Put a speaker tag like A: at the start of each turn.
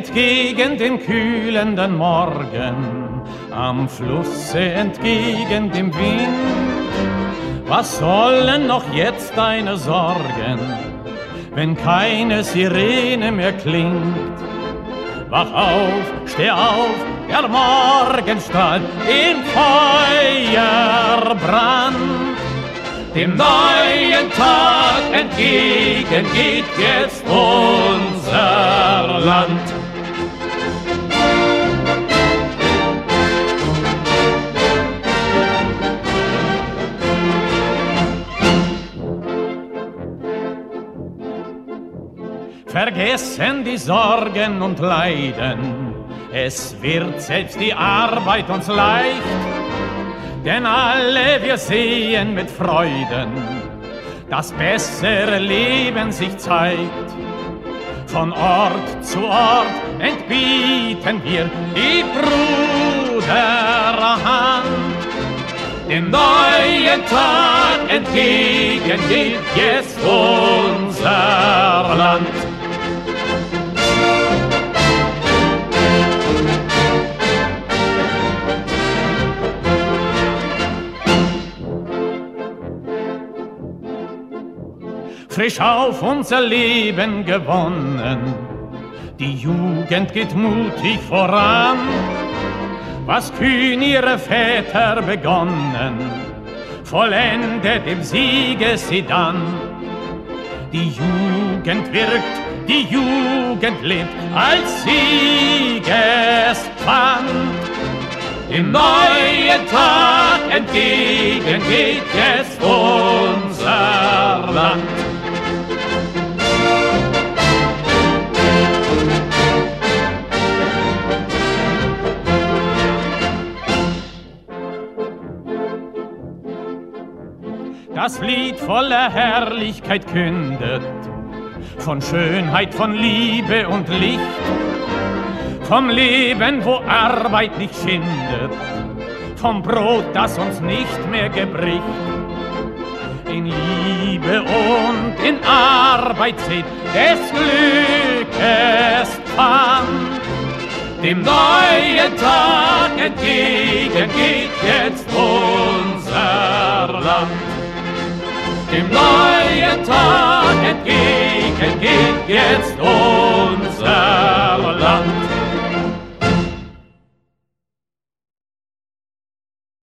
A: entgegen dem kühlenden Morgen, am Flusse entgegen dem Wind. Was sollen noch jetzt deine Sorgen, wenn keine Sirene mehr klingt? Wach auf, steh auf, der Morgen strahlt in Feuerbrand. Dem neuen Tag entgegen geht jetzt unser Land. Vergessen die Sorgen und Leiden, es wird selbst die Arbeit uns leicht, denn alle wir sehen mit Freuden, das bessere Leben sich zeigt. Von Ort zu Ort entbieten wir die Bruderhand. Dem neuen Tag entgegen geht jetzt unser Land. Frisch auf unser Leben gewonnen, die Jugend geht mutig voran. Was kühn ihre Väter begonnen, vollendet im Siege sie dann. Die Jugend wirkt, die Jugend lebt als Siegespfand. Dem neuen Tag entgegen geht jetzt unser Land. Das Lied voller Herrlichkeit kündet, von Schönheit, von Liebe und Licht, vom Leben, wo Arbeit nicht schindet, vom Brot, das uns nicht mehr gebricht. In Liebe und in Arbeit seht des Glückes Pfand. Dem neuen Tag entgegen geht jetzt unser Land. Dem neuen Tag entgegen geht jetzt